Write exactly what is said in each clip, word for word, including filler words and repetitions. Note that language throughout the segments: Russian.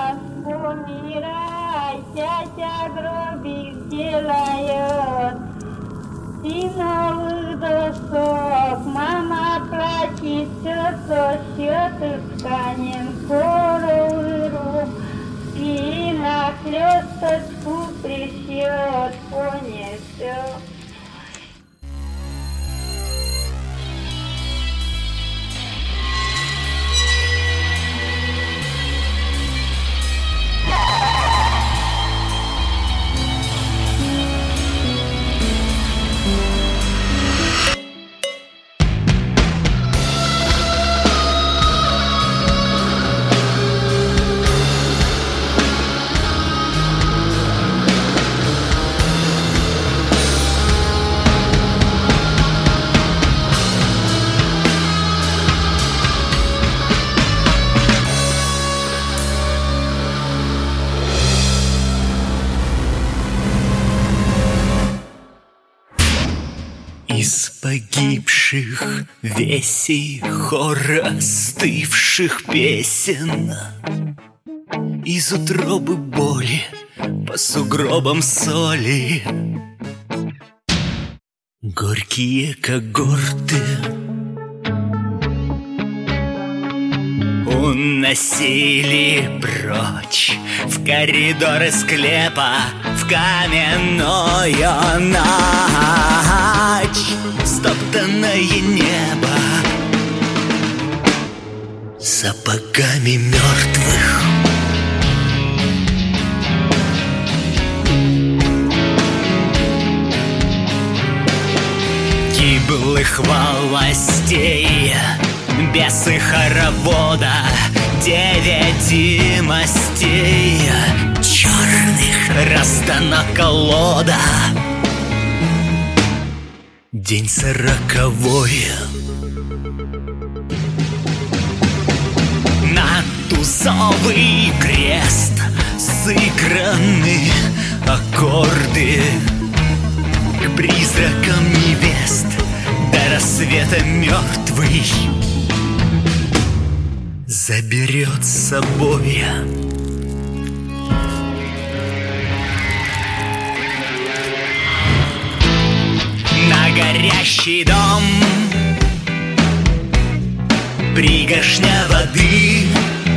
умирай, тятя гробик делает из новых досок. Мама плачет, все то счеты тканем скоро рук. И на хлесточку пришьет, понесет. Из погибших весей хор остывших песен, из утробы боли по сугробам соли, горькие когорты уносили прочь в коридоры склепа, в каменную ночь. Стоптанное небо сапогами мертвых. Гиблых властей, бесы хоровода, девяти мастей, черных раздана колода. День сороковой. На тузовый крест сыграны аккорды к призракам невест до рассвета мертвый заберет с собой. На горящий дом пригоршня воды,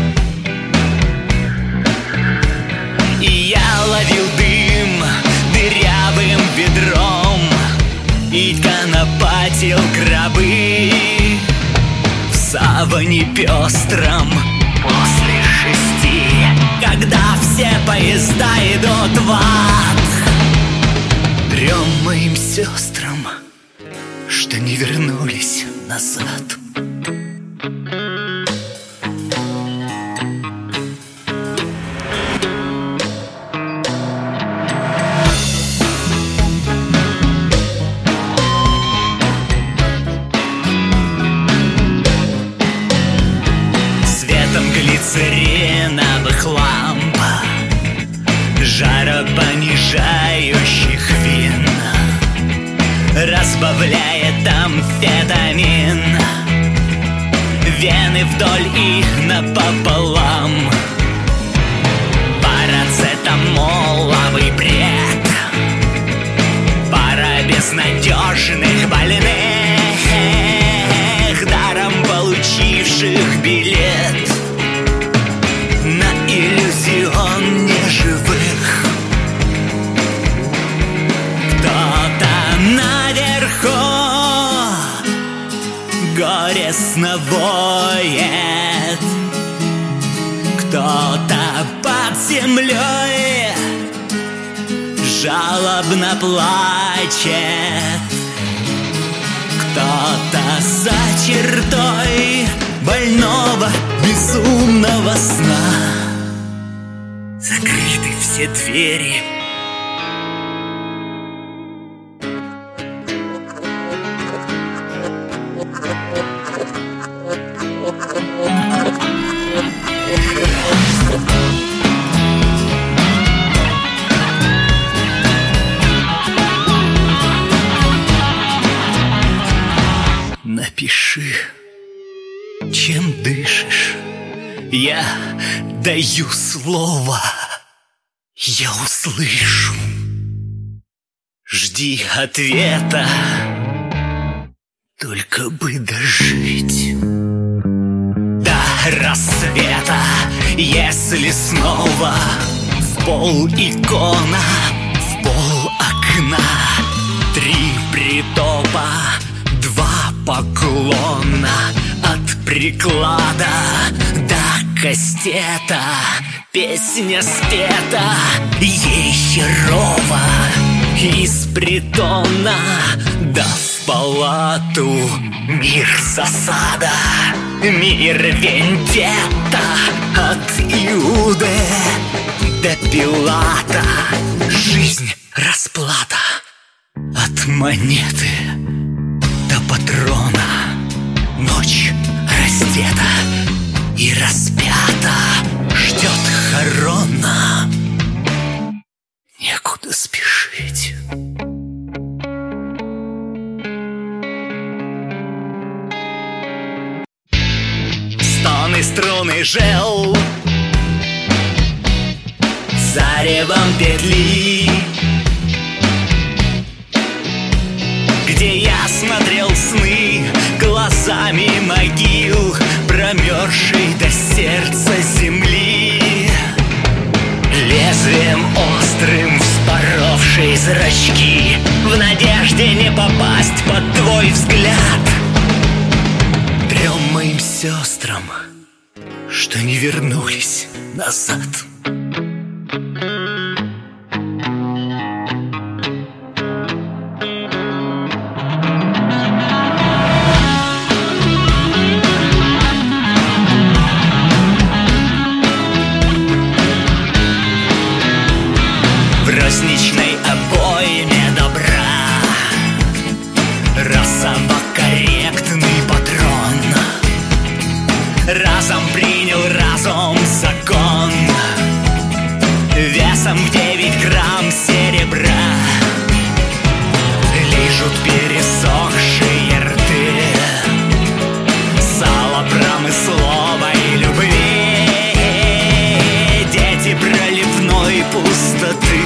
и я ловил дым дырявым ведром и конопатил гробы в саване пестром. После шести, когда все поезда идут в ад, трем моим сестрам, что не вернулись назад. Светом глицериновых ламп, жаропонижающих вин, разбавляет амфетамин вены вдоль и напополам. Парацетамоловый бред, пара безнадежных больных, даром получивших билет на иллюзион неживых. Кто-то наверху горестно воет, кто-то под землей жалобно плачет, кто-то за чертой больного безумного сна. Закрыты все двери. Напиши, чем дышишь, Я даю слово, я услышу. Жди ответа, только бы дожить до рассвета. Если снова в пол икона, в пол окна, три притопа, два поклона, от приклада до кастета. Песня спета, ей херово, из притона да в палату. Мир засада, мир вендетта, от Иуды до Пилата. Жизнь расплата, от монеты до патрона. Ночь раздета и распята, ждет хорона. Некуда спешить. Стоны, струны жел, заревом петли, где я смотрел сны глазами могил, промерзшей до сердца земли. Лезвием острым вспоровшие зрачки, в надежде не попасть под твой взгляд. Трем моим сестрам, что не вернулись назад. Розничной обойме добра расово корректный патрон. Разом принял разум закон, весом в девять грамм серебра. Лижут пересохшие рты сало промысловой любви. Дети проливной пустоты,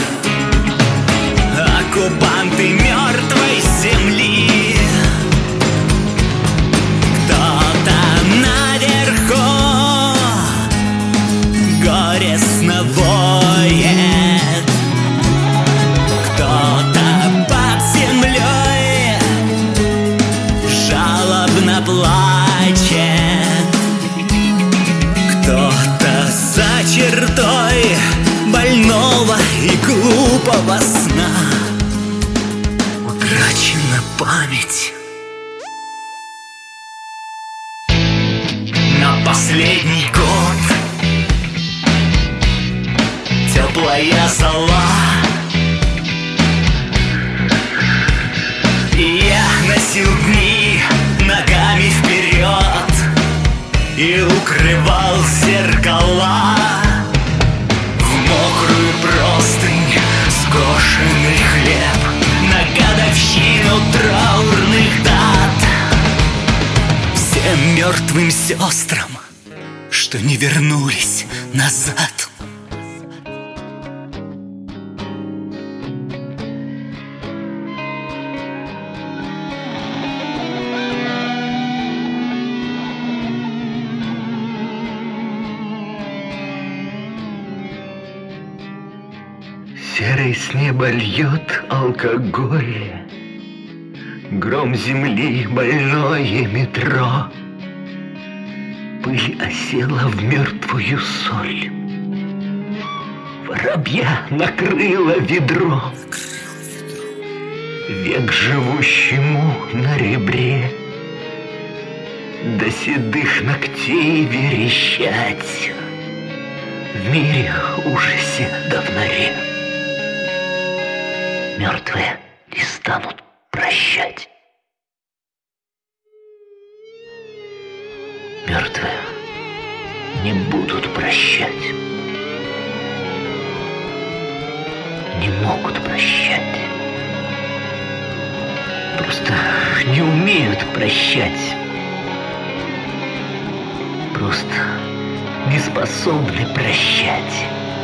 оккупанты мертвой земли. Кто-то наверху горестно воет, кто-то под землей жалобно плачет, кто-то за чертой больного и глупого сна. Утрачена память. На последний год теплая зола, и я носил дни ногами вперед и укрывал зеркала. Мокрую простынь, скошенный хлеб на годовщину траурных дат. Всем мертвым сестрам, что не вернулись назад. Серый с неба льет алкоголь, гром земли, больное метро. Пыль осела в мертвую соль, воробья накрыло ведро. Век живущему на ребре до седых ногтей верещать в мире ужасе да в норе. Мертвые не станут прощать. Мертвые не будут прощать. Не могут прощать. Просто не умеют прощать. Просто не способны прощать.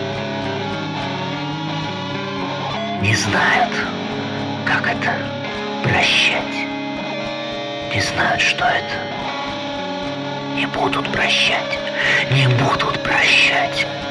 Не знают, как это прощать. Не знают, что это. Не будут прощать. Не будут прощать.